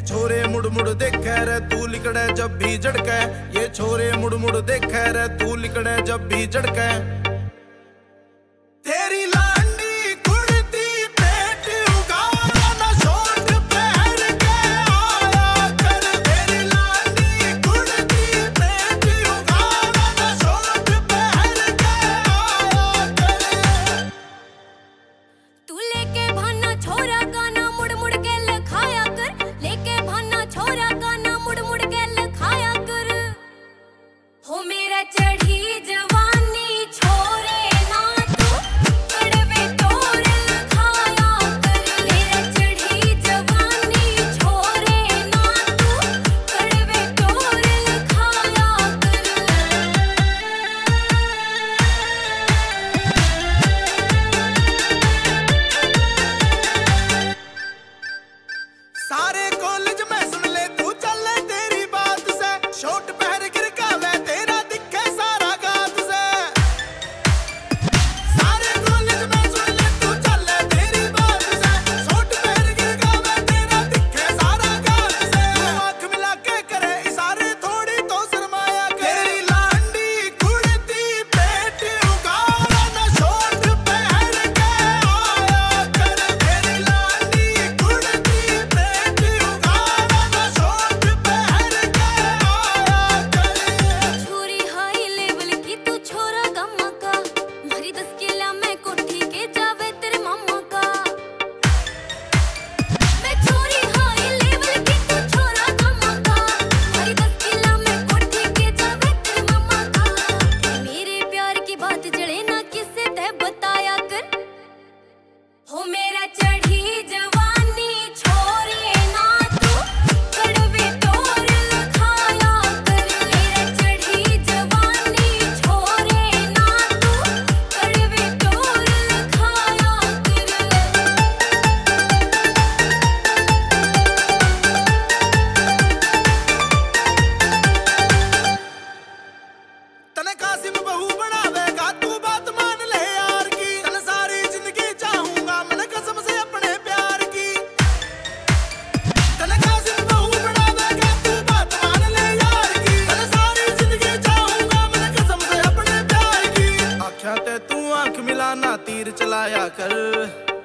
छोरे मुड़ मुड़ देखे रे तू लिकड़े जब भी झड़के। ये छोरे मुड़ मुड़ देखे रे तू लिकड़े जब भी झड़के। तेरी लांडी कुड़ती पेट उगाड़ा ना शॉर्ट पहन के आया कर। तेरी लांडी कुड़ती पेट उगाड़ा ना शॉर्ट पहन के आया कर। तू लेके भाना छोरा गाना मुड़ मुड़ के लखाया कर। लेके भाना छोरा गाना मुड़ मुड़ के लखाया कर। हो मेरा चढ़ी जवानी छोरे ना तू कड़वे तोर लखाया कर। मेरा चढ़ी जवानी छोरे ना तू कड़वे तोर लखाया कर। सारे कॉलेज में सुन ले तू चले तेरी बात से। शॉर्ट पहन गिर का वे तेरा दिखे सारा गात से। सारे कॉलेज में सुन ले तू चले तेरी बात से। शॉर्ट पहन गिर का वे तेरा दिखे सारा गात से। आंख मिला के करे इशारे थोड़ी तो शर्माया कर। तेरी लांडी कुड़ती पेट उगाड़ा ना शॉर्ट पहन के आया कर। तेरी लांडी कुड़ती पेट उगाड़ा ना शॉर्ट पहन के आया कर। छोरी हाई लेवल की तू छोरा गम्मा का। मारी 10 किला में कोठी के जावे तेरे मामा का। मैं छोरी हाई लेवल की तू छोरा गम्मा का। मारी 10 किला में कोठी के जावे तेरे मामा का। मेरे प्यार की बात जड़े ना किसे ते बताया कर। हो मेरा चढ़ी जवानी छोरे ना तू कड़वे तोर लखाया कर। मेरा चढ़ी जवानी छोरे ना तू कड़वे तोर लखाया कर। तने कासिम बहू बनावेगा तू बात मान ले यार की। तने सारी जिंदगी चाहूंगा मैं कसम से अपने प्यार की। तने कासिम बहू बनावेगा तू बात मान ले यार की। तने सारी जिंदगी चाहूंगा मैं कसम से अपने प्यार की। आँखें ते तू आंख मिलाना तीर चलाया कर।